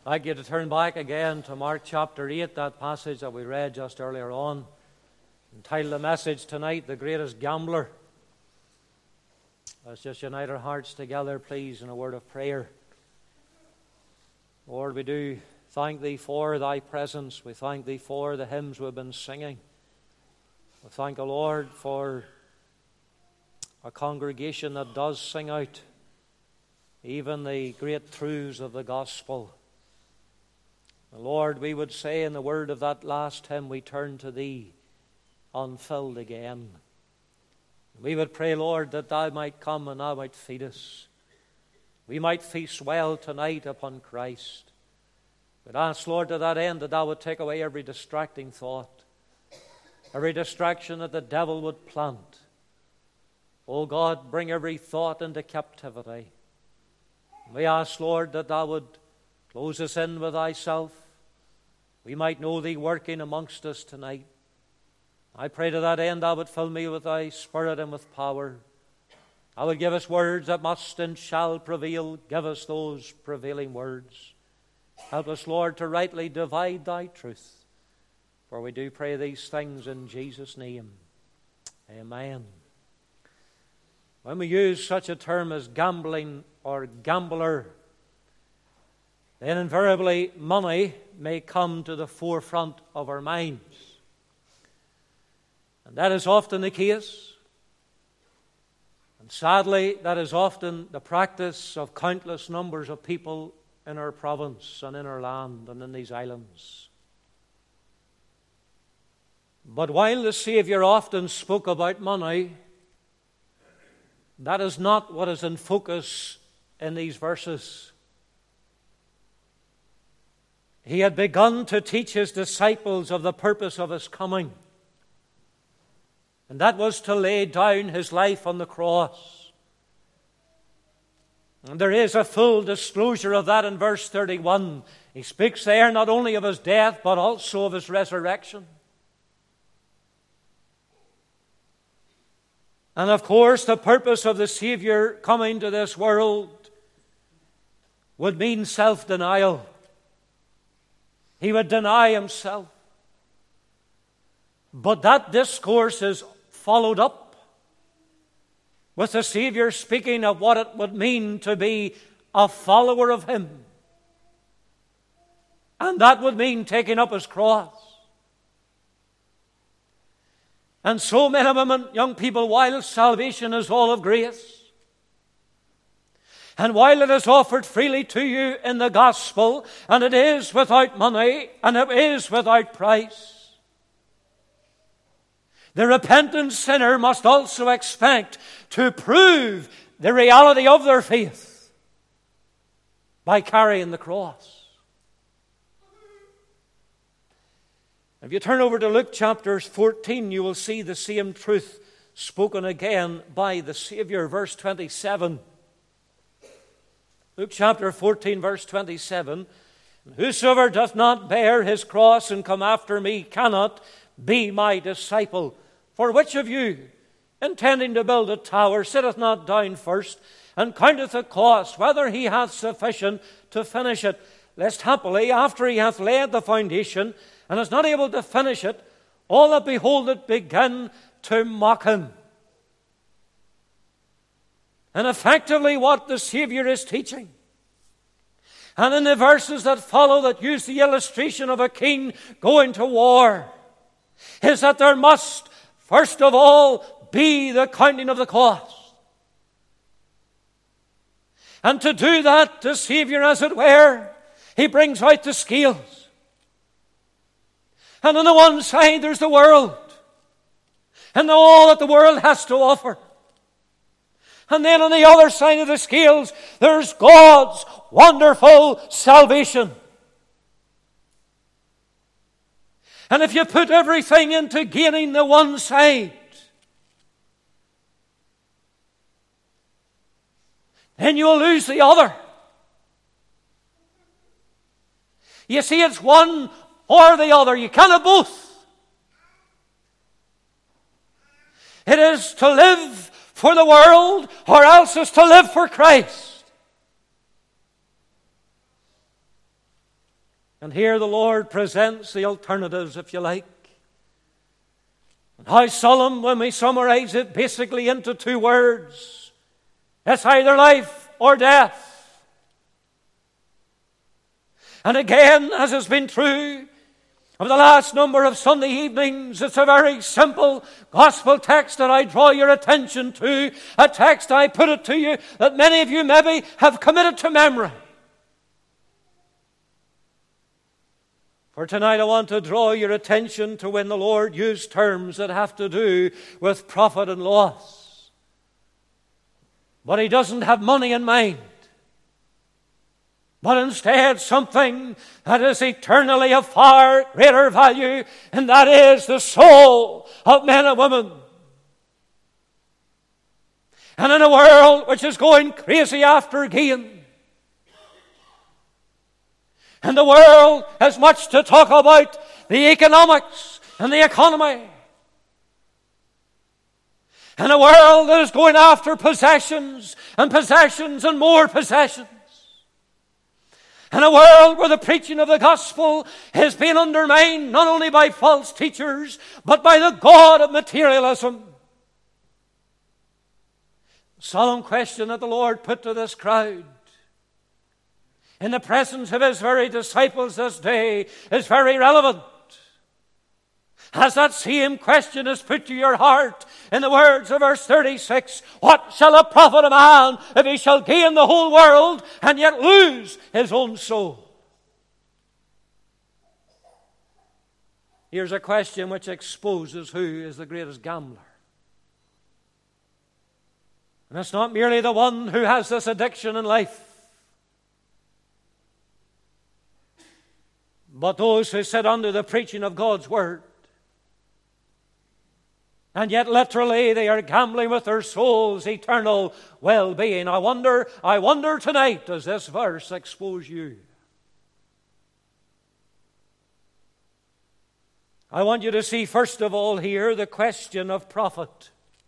I'd like you to turn back again to Mark chapter 8, that passage that we read just earlier on. Entitle the message tonight, The Greatest Gambler. Let's just unite our hearts together, please, in a word of prayer. Lord, we do thank Thee for Thy presence. We thank Thee for the hymns we've been singing. We thank the Lord for a congregation that does sing out even the great truths of the gospel. Lord, we would say in the word of that last hymn, we turn to Thee unfilled again. We would pray, Lord, that Thou might come and Thou might feed us. We might feast well tonight upon Christ. We'd ask, Lord, to that end that Thou would take away every distracting thought, every distraction that the devil would plant. Oh God, bring every thought into captivity. We ask, Lord, that Thou would close us in with Thyself. We might know Thee working amongst us tonight. I pray to that end Thou would fill me with Thy Spirit and with power. Thou would give us words that must and shall prevail. Give us those prevailing words. Help us, Lord, to rightly divide Thy truth. For we do pray these things in Jesus' name. Amen. When we use such a term as gambling or gambler, then invariably money may come to the forefront of our minds. And that is often the case. And sadly, that is often the practice of countless numbers of people in our province and in our land and in these islands. But while the Savior often spoke about money, that is not what is in focus in these verses. He had begun to teach His disciples of the purpose of His coming. And that was to lay down His life on the cross. And there is a full disclosure of that in verse 31. He speaks there not only of His death, but also of His resurrection. And of course, the purpose of the Savior coming to this world would mean self-denial. He would deny Himself. But that discourse is followed up with the Savior speaking of what it would mean to be a follower of Him. And that would mean taking up His cross. And so, men and women, young people, while salvation is all of grace, and while it is offered freely to you in the gospel, and it is without money, and it is without price, the repentant sinner must also expect to prove the reality of their faith by carrying the cross. If you turn over to Luke chapter 14, you will see the same truth spoken again by the Savior. Verse 27. Luke chapter 14, verse 27. Whosoever doth not bear his cross and come after me cannot be my disciple. For which of you, intending to build a tower, sitteth not down first, and counteth the cost, whether he hath sufficient to finish it, lest happily, after he hath laid the foundation, and is not able to finish it, all that behold it begin to mock him. And effectively what the Savior is teaching, and in the verses that follow that use the illustration of a king going to war, is that there must first of all be the counting of the cost. And to do that, the Savior, as it were, He brings out the scales. And on the one side there's the world, and all that the world has to offer. And then on the other side of the scales, there's God's wonderful salvation. And if you put everything into gaining the one side, then you'll lose the other. You see, it's one or the other. You can't have both. It is to live for the world, or else it's to live for Christ. And here the Lord presents the alternatives, if you like. And how solemn when we summarize it basically into two words. It's either life or death. And again, as has been true of the last number of Sunday evenings, it's a very simple gospel text that I draw your attention to. A text, I put it to you, that many of you maybe have committed to memory. For tonight I want to draw your attention to when the Lord used terms that have to do with profit and loss. But He doesn't have money in mind, but instead something that is eternally of far greater value, and that is the soul of men and women. And in a world which is going crazy after gain, and the world has much to talk about the economics and the economy, and a world that is going after possessions and possessions and more possessions, in a world where the preaching of the gospel has been undermined not only by false teachers, but by the god of materialism. The solemn question that the Lord put to this crowd in the presence of His very disciples this day is very relevant. As that same question is put to your heart in the words of verse 36, what shall it profit a man if he shall gain the whole world and yet lose his own soul? Here's a question which exposes who is the greatest gambler. And it's not merely the one who has this addiction in life, but those who sit under the preaching of God's Word. And yet literally they are gambling with their soul's eternal well-being. I wonder tonight, does this verse expose you? I want you to see first of all here the question of profit.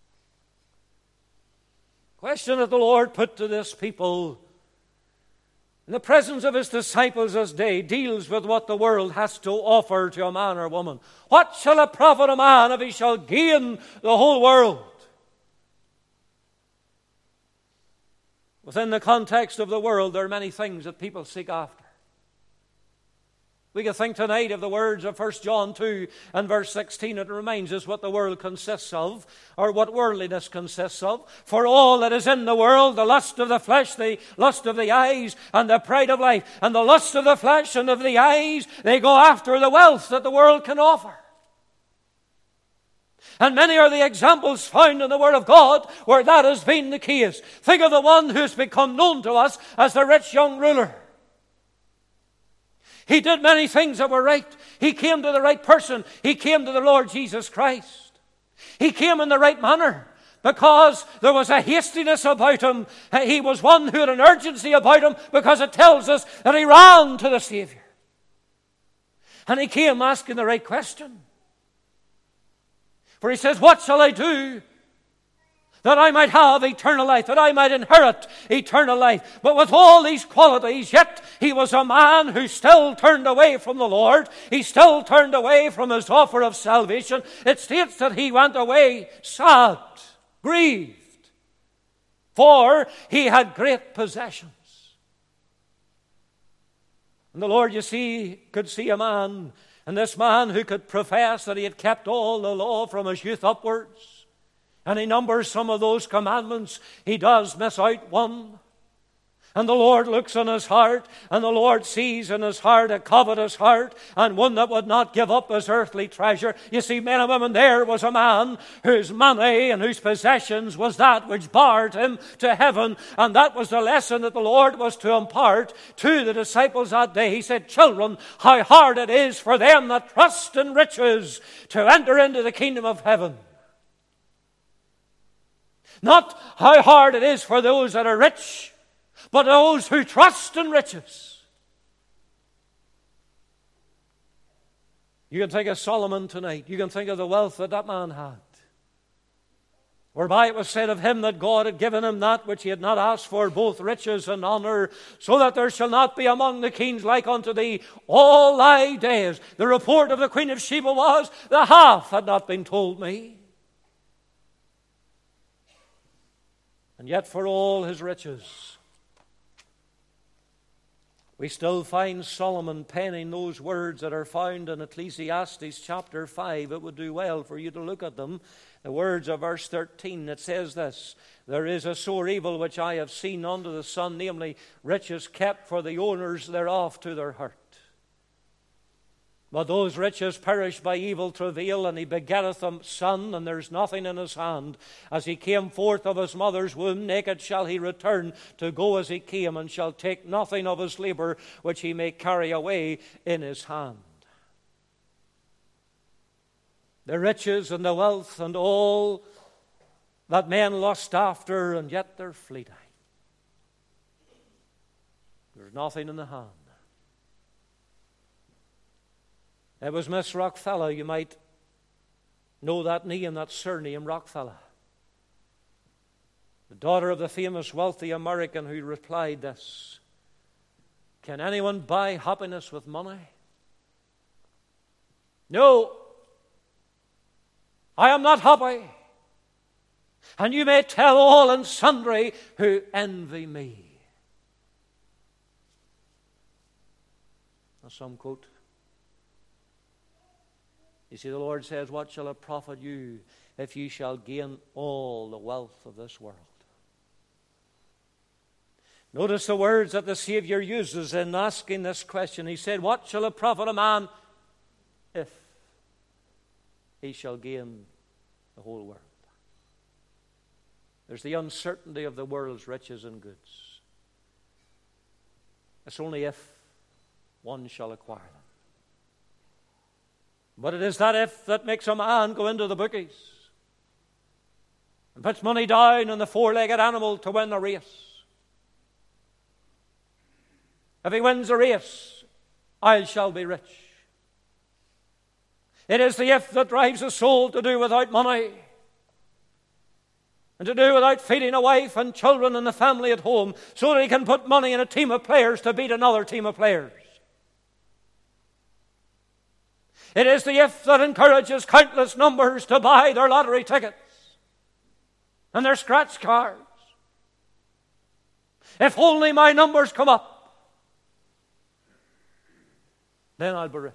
Question that the Lord put to this people in the presence of His disciples this day deals with what the world has to offer to a man or woman. What shall it profit a man if he shall gain the whole world? Within the context of the world, there are many things that people seek after. We can think tonight of the words of 1 John 2 and verse 16. It reminds us what the world consists of, or what worldliness consists of. For all that is in the world, the lust of the flesh, the lust of the eyes, and the pride of life, and the lust of the flesh and of the eyes, they go after the wealth that the world can offer. And many are the examples found in the Word of God where that has been the case. Think of the one who's become known to us as the rich young ruler. He did many things that were right. He came to the right person. He came to the Lord Jesus Christ. He came in the right manner because there was a hastiness about him. He was one who had an urgency about him because it tells us that he ran to the Savior. And he came asking the right question. For he says, what shall I do that I might have eternal life, that I might inherit eternal life? But with all these qualities, yet he was a man who still turned away from the Lord. He still turned away from His offer of salvation. It states that he went away sad, grieved, for he had great possessions. And the Lord, you see, could see a man, and this man who could profess that he had kept all the law from his youth upwards, and he numbers some of those commandments, he does miss out one. And the Lord looks on his heart, and the Lord sees in his heart a covetous heart, and one that would not give up his earthly treasure. You see, men and women, there was a man whose money and whose possessions was that which barred him to heaven. And that was the lesson that the Lord was to impart to the disciples that day. He said, children, how hard it is for them that trust in riches to enter into the kingdom of heaven. Not how hard it is for those that are rich, but those who trust in riches. You can think of Solomon tonight. You can think of the wealth that that man had. Whereby it was said of him that God had given him that which he had not asked for, both riches and honor, so that there shall not be among the kings like unto thee all thy days. The report of the Queen of Sheba was, the half had not been told me. And yet for all his riches, we still find Solomon penning those words that are found in Ecclesiastes chapter 5. It would do well for you to look at them. The words of verse 13, it says this: there is a sore evil which I have seen under the sun, namely riches kept for the owners thereof to their hurt. But those riches perish by evil travail, and he begetteth a son, and there is nothing in his hand. As he came forth of his mother's womb, naked shall he return to go as he came, and shall take nothing of his labor which he may carry away in his hand. The riches and the wealth and all that men lust after, and yet they're fleeting. There's nothing in the hand. It was Miss Rockefeller. You might know that name, that surname, Rockefeller. The daughter of the famous wealthy American who replied this: can anyone buy happiness with money? No. I am not happy, and you may tell all and sundry who envy me. Now some quote. You see, the Lord says, what shall it profit you if you shall gain all the wealth of this world? Notice the words that the Savior uses in asking this question. He said, what shall it profit a man if he shall gain the whole world? There's the uncertainty of the world's riches and goods. It's only if one shall acquire them. But it is that if that makes a man go into the bookies and puts money down on the four-legged animal to win the race. If he wins the race, I shall be rich. It is the if that drives a soul to do without money and to do without feeding a wife and children and the family at home so that he can put money in a team of players to beat another team of players. It is the if that encourages countless numbers to buy their lottery tickets and their scratch cards. If only my numbers come up, then I'll be rich.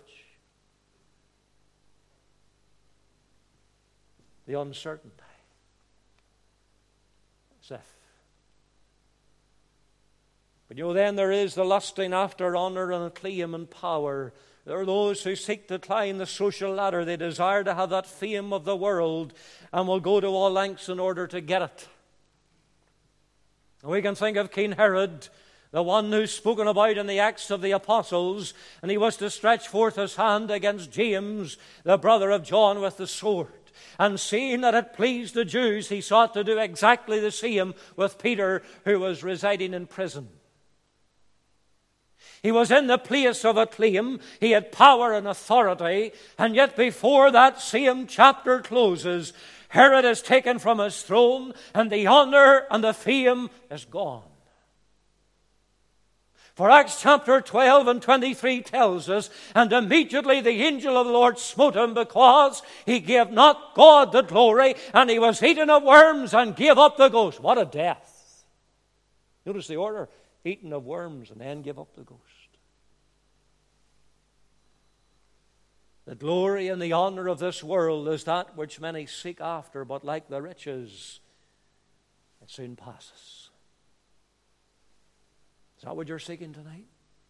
The uncertainty. As if. But then there is the lusting after honor and acclaim and power. There are those who seek to climb the social ladder. They desire to have that fame of the world and will go to all lengths in order to get it. And we can think of King Herod, the one who's spoken about in the Acts of the Apostles, and he was to stretch forth his hand against James, the brother of John, with the sword. And seeing that it pleased the Jews, he sought to do exactly the same with Peter, who was residing in prison. He was in the place of acclaim. He had power and authority. And yet before that same chapter closes, Herod is taken from his throne, and the honor and the fame is gone. For Acts chapter 12 and 23 tells us, and immediately the angel of the Lord smote him, because he gave not God the glory, and he was eaten of worms and gave up the ghost. What a death. Notice the order. Eaten of worms and then give up the ghost. The glory and the honor of this world is that which many seek after, but like the riches, it soon passes. Is that what you're seeking tonight?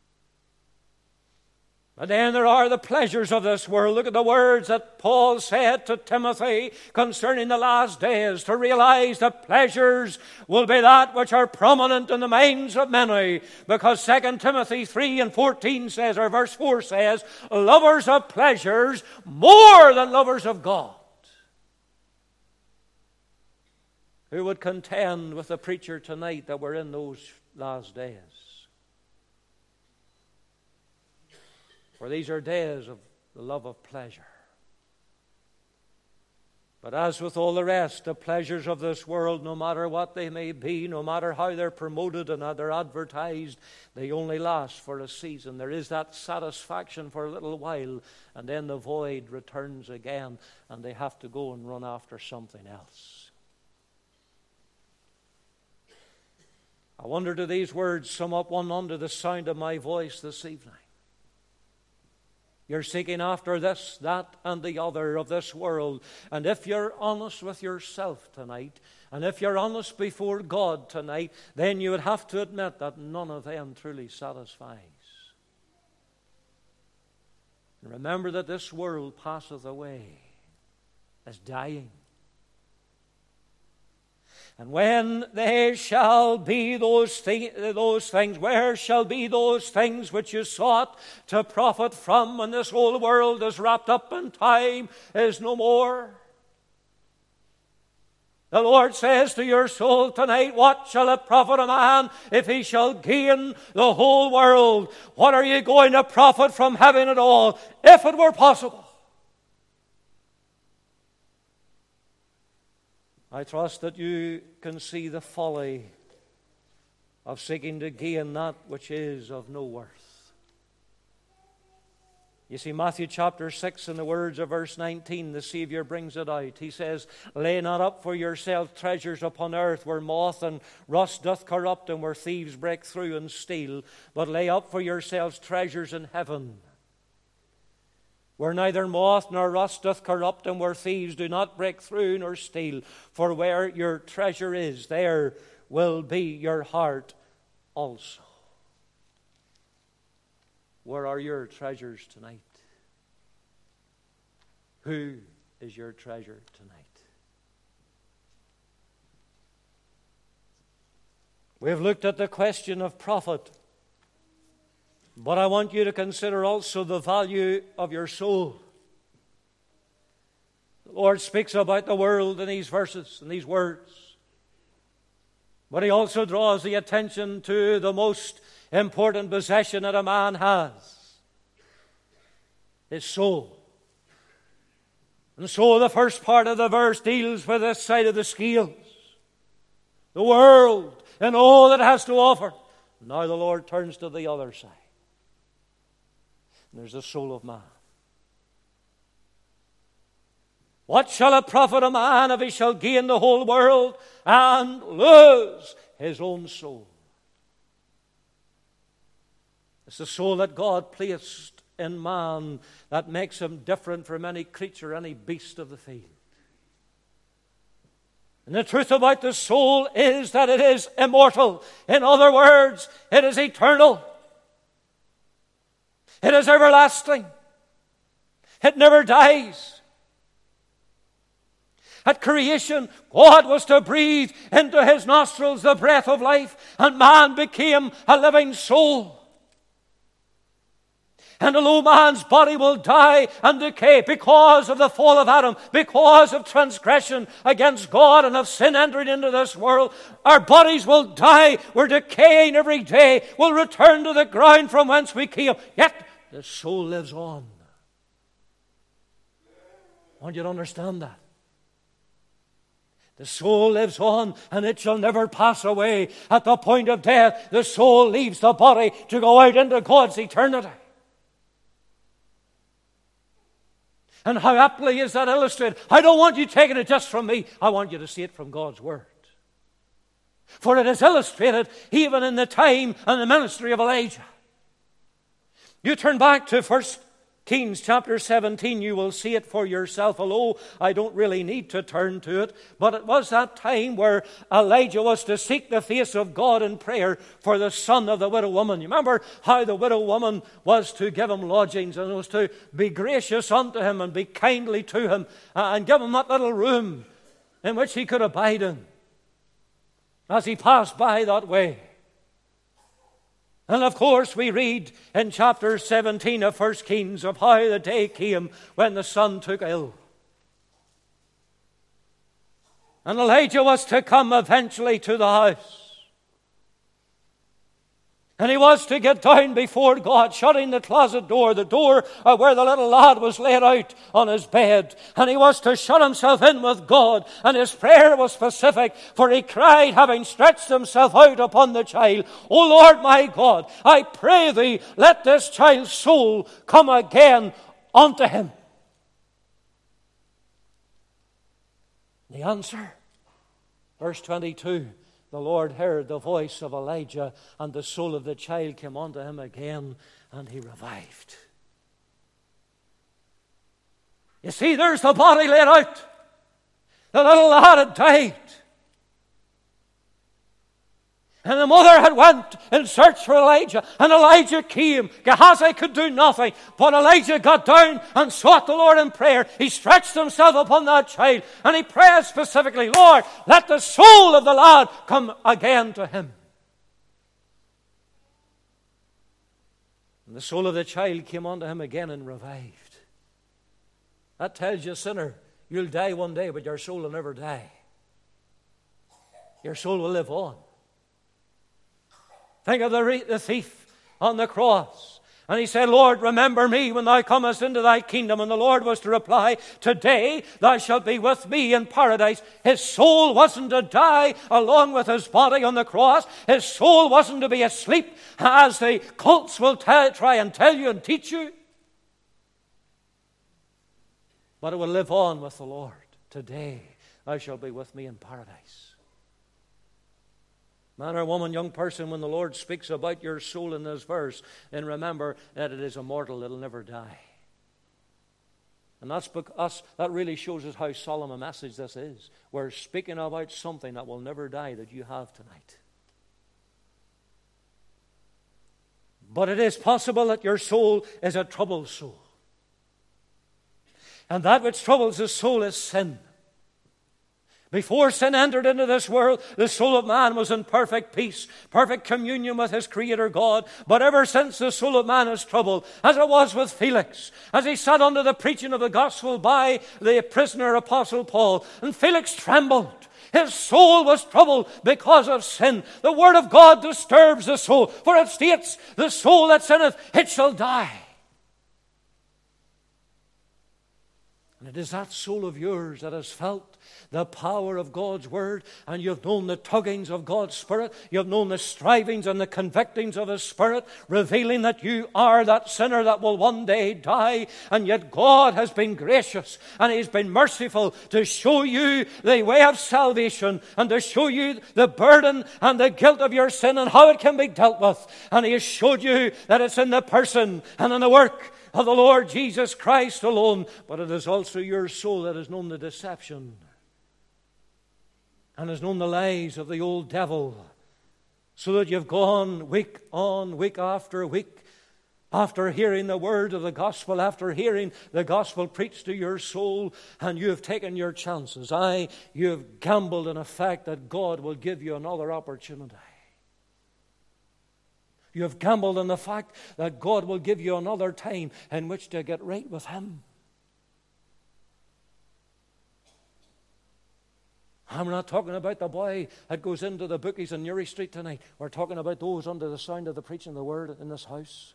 But then there are the pleasures of this world. Look at the words that Paul said to Timothy concerning the last days, to realize that pleasures will be that which are prominent in the minds of many. Because 2 Timothy 3 and 14 says, or verse 4 says, lovers of pleasures more than lovers of God. Who would contend with the preacher tonight that we're in those last days? For these are days of the love of pleasure. But as with all the rest, the pleasures of this world, no matter what they may be, no matter how they're promoted and how they're advertised, they only last for a season. There is that satisfaction for a little while, and then the void returns again, and they have to go and run after something else. I wonder, do these words sum up one under the sound of my voice this evening? You're seeking after this, that, and the other of this world. And if you're honest with yourself tonight, and if you're honest before God tonight, then you would have to admit that none of them truly satisfies. And remember that this world passeth away, is dying. And when there shall be those things, where shall be those things which you sought to profit from, when this whole world is wrapped up in time, is no more? The Lord says to your soul tonight, what shall it profit a man if he shall gain the whole world? What are you going to profit from having it all, if it were possible? I trust that you can see the folly of seeking to gain that which is of no worth. You see, Matthew chapter 6, in the words of verse 19, the Savior brings it out. He says, lay not up for yourselves treasures upon earth, where moth and rust doth corrupt, and where thieves break through and steal, but lay up for yourselves treasures in heaven, where neither moth nor rust doth corrupt, and where thieves do not break through nor steal. For where your treasure is, there will be your heart also. Where are your treasures tonight? Who is your treasure tonight? We have looked at the question of profit. But I want you to consider also the value of your soul. The Lord speaks about the world in these verses, in these words. But He also draws the attention to the most important possession that a man has: his soul. And so the first part of the verse deals with this side of the scales, the world and all that it has to offer. Now the Lord turns to the other side. There's the soul of man. What shall it profit a man if he shall gain the whole world and lose his own soul? It's the soul that God placed in man that makes him different from any creature, any beast of the field. And the truth about the soul is that it is immortal. In other words, it is eternal. It is everlasting. It never dies. At creation, God was to breathe into his nostrils the breath of life, and man became a living soul. And although man's body will die and decay because of the fall of Adam, because of transgression against God and of sin entering into this world, our bodies will die. We're decaying every day. We'll return to the ground from whence we came. Yet the soul lives on. I want you to understand that. The soul lives on, and it shall never pass away. At the point of death, the soul leaves the body to go out into God's eternity. And how aptly is that illustrated? I don't want you taking it just from me. I want you to see it from God's Word. For it is illustrated even in the time and the ministry of Elijah. You turn back to 1 Kings chapter 17, you will see it for yourself. Although I don't really need to turn to it. But it was that time where Elijah was to seek the face of God in prayer for the son of the widow woman. You remember how the widow woman was to give him lodgings and was to be gracious unto him and be kindly to him and give him that little room in which he could abide in as he passed by that way. And of course we read in chapter 17 of 1 Kings of how the day came when the son took ill. And Elijah was to come eventually to the house. And he was to get down before God, shutting the closet door, the door where the little lad was laid out on his bed. And he was to shut himself in with God. And his prayer was specific, for he cried, having stretched himself out upon the child, O Lord my God, I pray thee, let this child's soul come again unto him. The answer, verse 22. The Lord heard the voice of Elijah, and the soul of the child came unto him again, and he revived. You see, there's the body laid out. The little lad had died. And the mother had went in search for Elijah. And Elijah came. Gehazi could do nothing. But Elijah got down and sought the Lord in prayer. He stretched himself upon that child. And he prayed specifically, Lord, let the soul of the lad come again to him. And the soul of the child came unto him again and revived. That tells you, sinner, you'll die one day, but your soul will never die. Your soul will live on. Think of the thief on the cross. And he said, Lord, remember me when thou comest into thy kingdom. And the Lord was to reply, today thou shalt be with me in paradise. His soul wasn't to die along with his body on the cross. His soul wasn't to be asleep, as the cults will try and tell you and teach you. But it will live on with the Lord. Today thou shalt be with me in paradise. Man or woman, young person, when the Lord speaks about your soul in this verse, then remember that it is immortal, it'll never die. And that really shows us how solemn a message this is. We're speaking about something that will never die that you have tonight. But it is possible that your soul is a troubled soul. And that which troubles the soul is sin. Before sin entered into this world, the soul of man was in perfect peace, perfect communion with his Creator God. But ever since, the soul of man is troubled, as it was with Felix, as he sat under the preaching of the gospel by the prisoner Apostle Paul. And Felix trembled. His soul was troubled because of sin. The word of God disturbs the soul, for it states, the soul that sinneth, it shall die. And it is that soul of yours that has felt the power of God's Word, and you've known the tuggings of God's Spirit, you've known the strivings and the convictings of His Spirit, revealing that you are that sinner that will one day die, and yet God has been gracious, and He's been merciful to show you the way of salvation, and to show you the burden and the guilt of your sin, and how it can be dealt with. And He has showed you that it's in the person and in the work of the Lord Jesus Christ alone, but it is also your soul that has known the deception and has known the lies of the old devil, so that you've gone week on week after week, after hearing the word of the gospel, after hearing the gospel preached to your soul, and you have taken your chances. You have gambled in the fact that God will give you another opportunity. You have gambled on the fact that God will give you another time in which to get right with Him. I'm not talking about the boy that goes into the bookies in Newry Street tonight. We're talking about those under the sound of the preaching of the word in this house.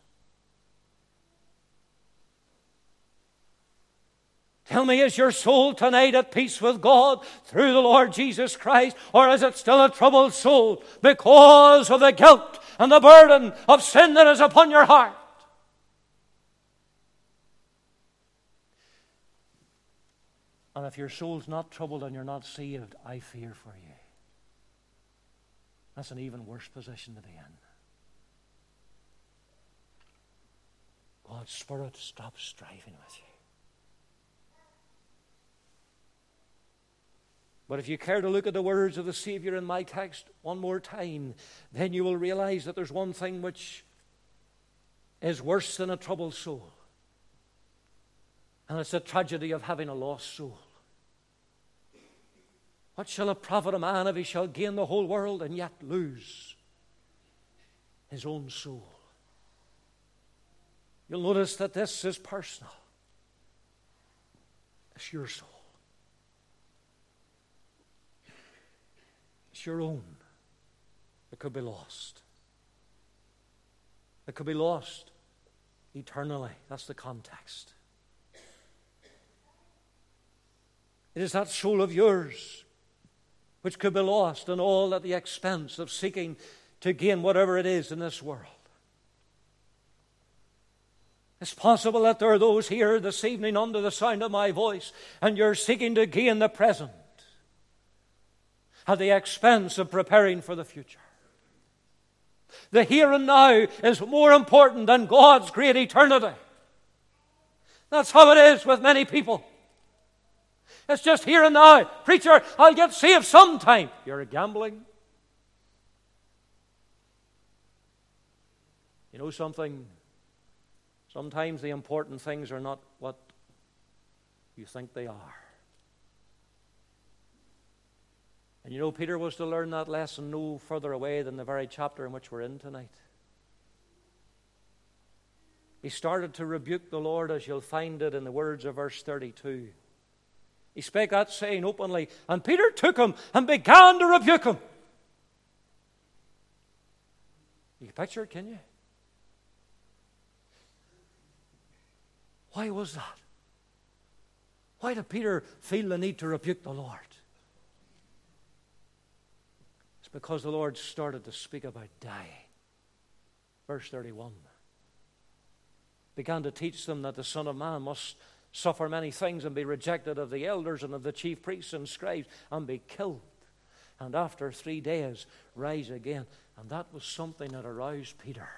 Tell me, is your soul tonight at peace with God through the Lord Jesus Christ, or is it still a troubled soul because of the guilt and the burden of sin that is upon your heart? And if your soul's not troubled and you're not saved, I fear for you. That's an even worse position to be in. God's Spirit stops striving with you. But if you care to look at the words of the Savior in my text one more time, then you will realize that there's one thing which is worse than a troubled soul. And it's the tragedy of having a lost soul. What shall it profit a man if he shall gain the whole world and yet lose his own soul? You'll notice that this is personal. It's your soul. It's your own. It could be lost. that could be lost eternally. That's the context. It is that soul of yours which could be lost, and all at the expense of seeking to gain whatever it is in this world. It's possible that there are those here this evening under the sound of my voice, and you're seeking to gain the present at the expense of preparing for the future. The here and now is more important than God's great eternity. That's how it is with many people. It's just here and now. Preacher, I'll get saved sometime. You're gambling. You know something? Sometimes the important things are not what you think they are. And you know, Peter was to learn that lesson no further away than the very chapter in which we're in tonight. He started to rebuke the Lord, as you'll find it in the words of verse 32. He spake that saying openly, and Peter took him and began to rebuke him. You can picture it, can you? Why was that? Why did Peter feel the need to rebuke the Lord? It's because the Lord started to speak about dying. Verse 31. Began to teach them that the Son of Man must suffer many things and be rejected of the elders and of the chief priests and scribes and be killed, and after 3 days rise again. And that was something that aroused Peter.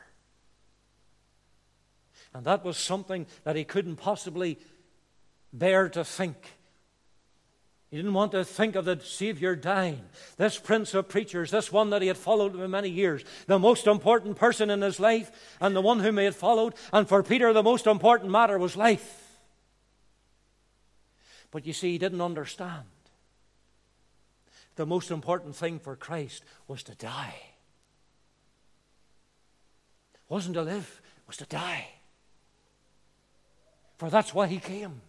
And that was something that he couldn't possibly bear to think. He didn't want to think of the Savior dying. This Prince of Preachers, this one that he had followed for many years, the most important person in his life and the one whom he had followed. And for Peter, the most important matter was life. But you see, he didn't understand. The most important thing for Christ was to die. It wasn't to live, it was to die. For that's why he came.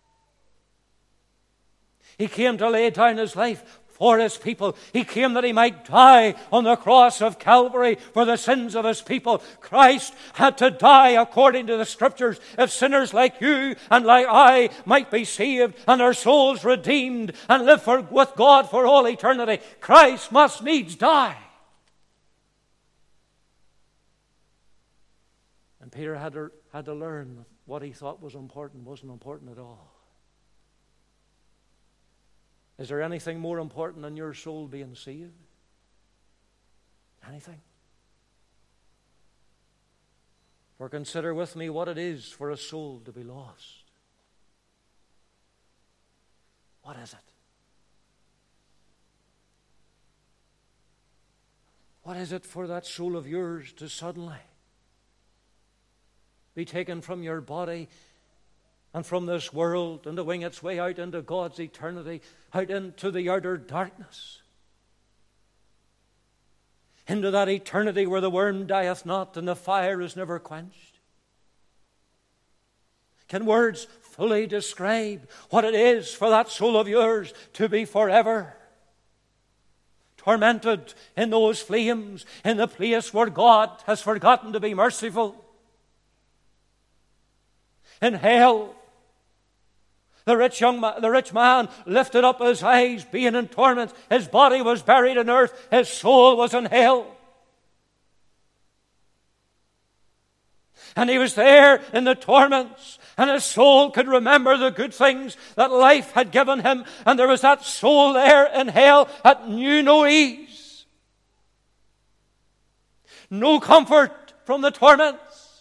He came to lay down his life for his people. He came that he might die on the cross of Calvary for the sins of his people. Christ had to die according to the Scriptures if sinners like you and like I might be saved and their souls redeemed and live with God for all eternity. Christ must needs die. And Peter had to learn that what he thought was important wasn't important at all. Is there anything more important than your soul being saved? Anything? For consider with me what it is for a soul to be lost. What is it? What is it for that soul of yours to suddenly be taken from your body and from this world and to wing its way out into God's eternity, out into the outer darkness, into that eternity where the worm dieth not and the fire is never quenched? Can words fully describe what it is for that soul of yours to be forever tormented in those flames, in the place where God has forgotten to be merciful? In hell, the rich man lifted up his eyes, being in torment. His body was buried in earth. His soul was in hell. And he was there in the torments, and his soul could remember the good things that life had given him. And there was that soul there in hell that knew no ease, no comfort from the torments.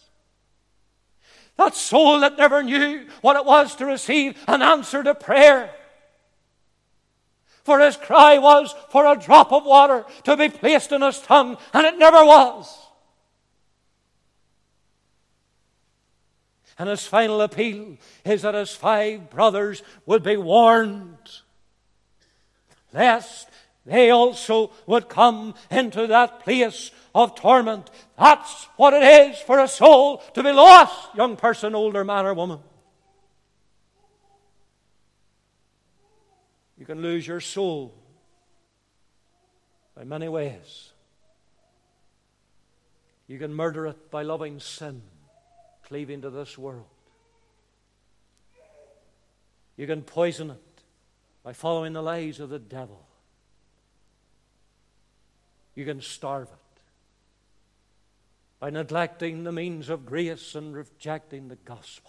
That soul that never knew what it was to receive an answer to prayer. For his cry was for a drop of water to be placed in his tongue, and it never was. And his final appeal is that his 5 brothers would be warned, lest they also would come into that place of torment. That's what it is for a soul to be lost, young person, older man or woman. You can lose your soul by many ways. You can murder it by loving sin, cleaving to this world. You can poison it by following the lies of the devil. You can starve it by neglecting the means of grace and rejecting the gospel.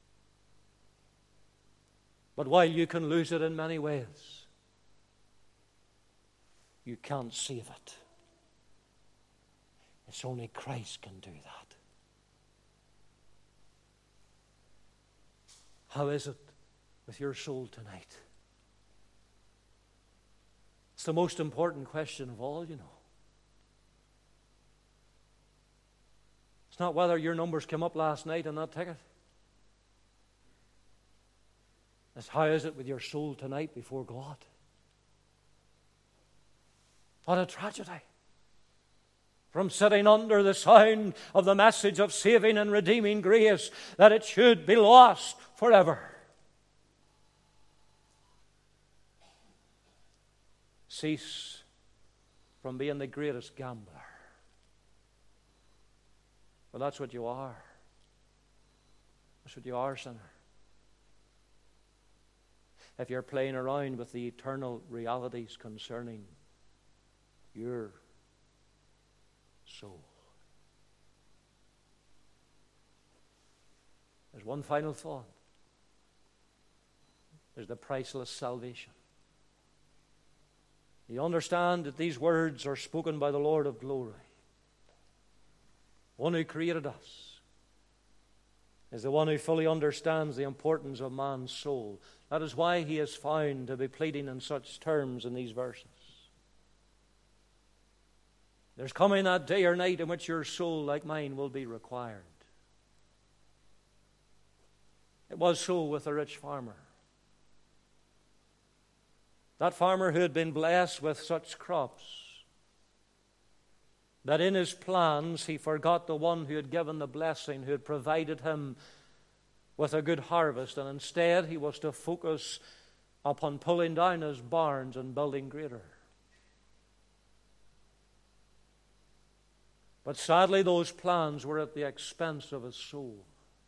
But while you can lose it in many ways, you can't save it. It's only Christ can do that. How is it with your soul tonight? It's the most important question of all, you know. It's not whether your numbers came up last night on that ticket. It's how is it with your soul tonight before God? What a tragedy. From sitting under the sound of the message of saving and redeeming grace, that it should be lost forever. Cease from being the greatest gambler. Well, that's what you are. That's what you are, sinner. If you're playing around with the eternal realities concerning your soul. There's one final thought. There's the priceless salvation. You understand that these words are spoken by the Lord of glory. One who created us is the one who fully understands the importance of man's soul. That is why he is found to be pleading in such terms in these verses. There's coming that day or night in which your soul, like mine, will be required. It was so with the rich farmer. That farmer who had been blessed with such crops that in his plans he forgot the one who had given the blessing, who had provided him with a good harvest, and instead he was to focus upon pulling down his barns and building greater. But sadly, those plans were at the expense of his soul.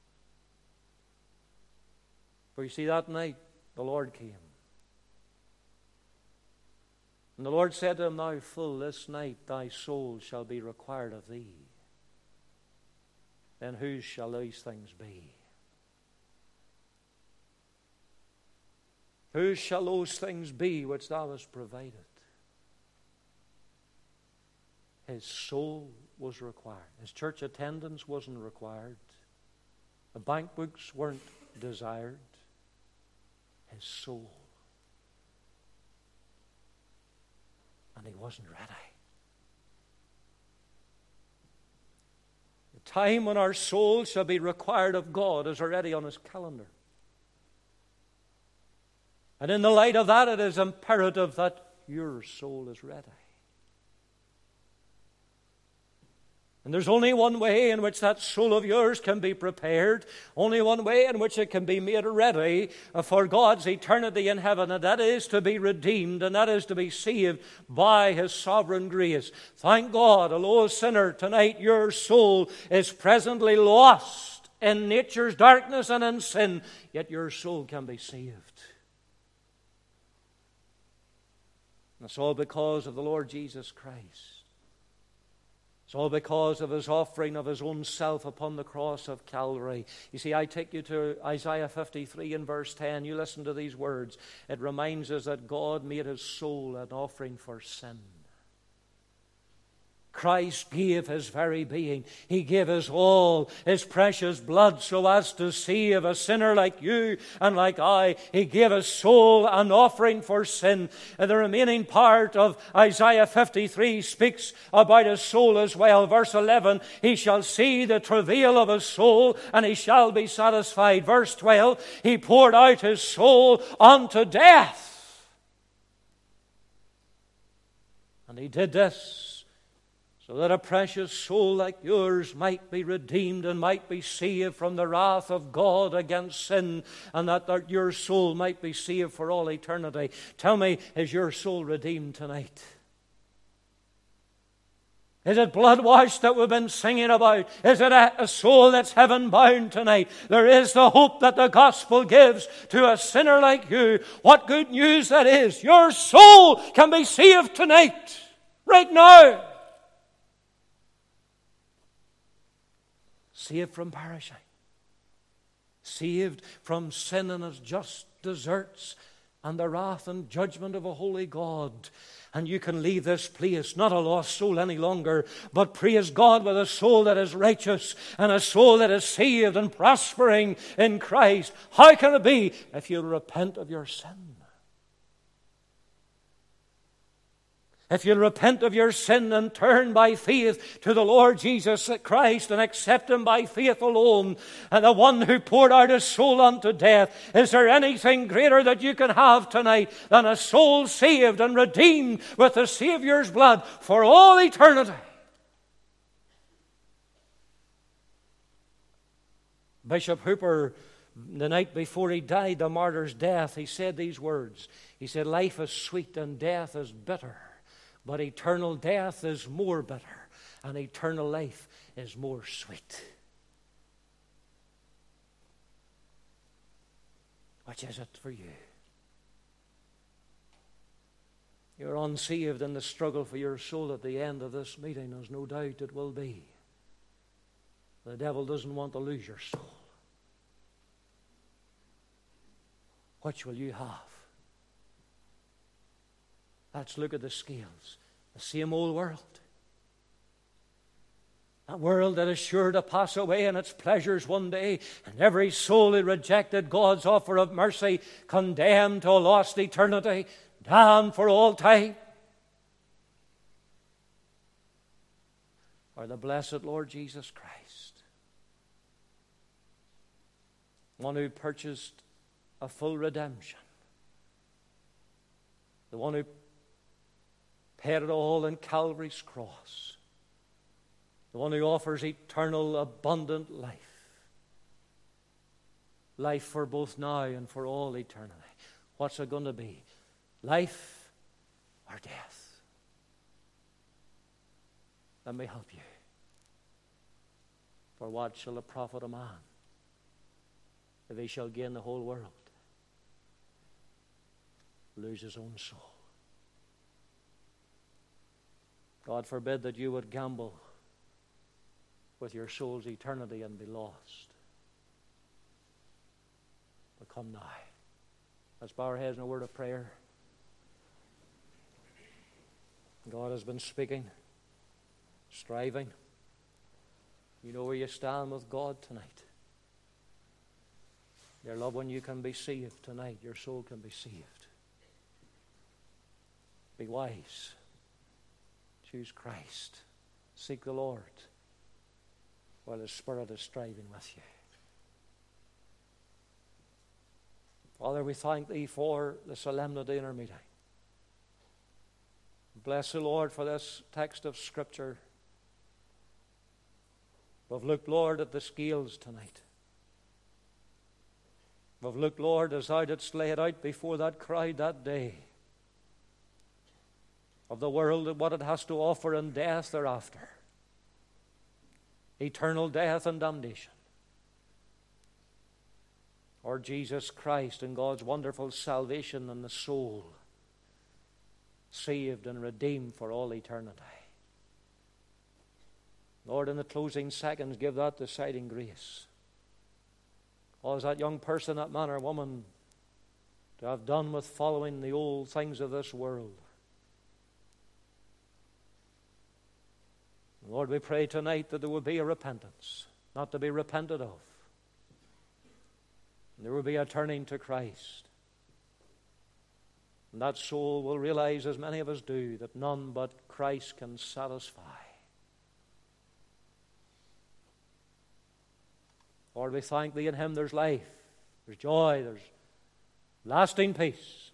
For you see, that night the Lord came. And the Lord said to him, "Now, fool, this night thy soul shall be required of thee. Then whose shall these things be?" Whose shall those things be which thou hast provided? His soul was required. His church attendance wasn't required. The bank books weren't desired. His soul. And he wasn't ready. The time when our soul shall be required of God is already on his calendar. And in the light of that, it is imperative that your soul is ready. And there's only one way in which that soul of yours can be prepared, only one way in which it can be made ready for God's eternity in heaven, and that is to be redeemed, and that is to be saved by his sovereign grace. Thank God, although a sinner, tonight your soul is presently lost in nature's darkness and in sin, yet your soul can be saved. And it's all because of the Lord Jesus Christ. It's all because of his offering of his own self upon the cross of Calvary. You see, I take you to Isaiah 53 and verse 10. You listen to these words. It reminds us that God made his soul an offering for sin. Christ gave his very being. He gave his all, his precious blood, so as to save a sinner like you and like I. He gave his soul an offering for sin. And the remaining part of Isaiah 53 speaks about his soul as well. Verse 11, he shall see the travail of his soul, and he shall be satisfied. Verse 12, he poured out his soul unto death. And he did this so that a precious soul like yours might be redeemed and might be saved from the wrath of God against sin, and that your soul might be saved for all eternity. Tell me, is your soul redeemed tonight? Is it blood-washed that we've been singing about? Is it a soul that's heaven-bound tonight? There is the hope that the gospel gives to a sinner like you. What good news that is. Your soul can be saved tonight, right now. Saved from perishing. Saved from sin and its just deserts and the wrath and judgment of a holy God. And you can leave this place, not a lost soul any longer, but praise God, with a soul that is righteous and a soul that is saved and prospering in Christ. How can it be? If you'll repent of your sin. If you'll repent of your sin and turn by faith to the Lord Jesus Christ and accept Him by faith alone, and the one who poured out His soul unto death, is there anything greater that you can have tonight than a soul saved and redeemed with the Savior's blood for all eternity? Bishop Hooper, the night before he died, a martyr's death, he said these words. He said, "Life is sweet and death is bitter. But eternal death is more bitter, and eternal life is more sweet." Which is it for you? You're unsaved in the struggle for your soul at the end of this meeting, as no doubt it will be. The devil doesn't want to lose your soul. Which will you have? Let's look at the scales. The same old world. A world that is sure to pass away in its pleasures one day, and every soul that rejected God's offer of mercy condemned to a lost eternity, damned for all time. Or the blessed Lord Jesus Christ, one who purchased a full redemption, the one who paid it all in Calvary's cross, the one who offers eternal, abundant life. Life for both now and for all eternity. What's it going to be? Life or death? Let me help you. For what shall it profit a man if he shall gain the whole world, lose his own soul? God forbid that you would gamble with your soul's eternity and be lost. But come now. Let's bow our heads in a word of prayer. God has been speaking, striving. You know where you stand with God tonight. Your loved one, you can be saved tonight. Your soul can be saved. Be wise. Choose Christ. Seek the Lord while His Spirit is striving with you. Father, we thank Thee for the solemnity in our meeting. Bless the Lord for this text of Scripture. We've looked, Lord, at the scales tonight. We've looked, Lord, as Thou didst lay it out before that crowd that day, of the world and what it has to offer in death thereafter. Eternal death and damnation. Or Jesus Christ and God's wonderful salvation in the soul, saved and redeemed for all eternity. Lord, in the closing seconds, give that deciding grace. Cause that young person, that man or woman, to have done with following the old things of this world. Lord, we pray tonight that there will be a repentance, not to be repented of. And there will be a turning to Christ. And that soul will realize, as many of us do, that none but Christ can satisfy. Lord, we thank Thee, in Him there's life, there's joy, there's lasting peace.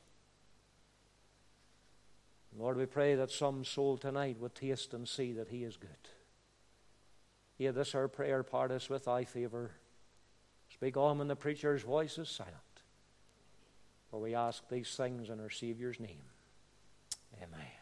Lord, we pray that some soul tonight would taste and see that He is good. Hear this our prayer, part us with Thy favor. Speak on when the preacher's voice is silent. For we ask these things in our Saviour's name. Amen.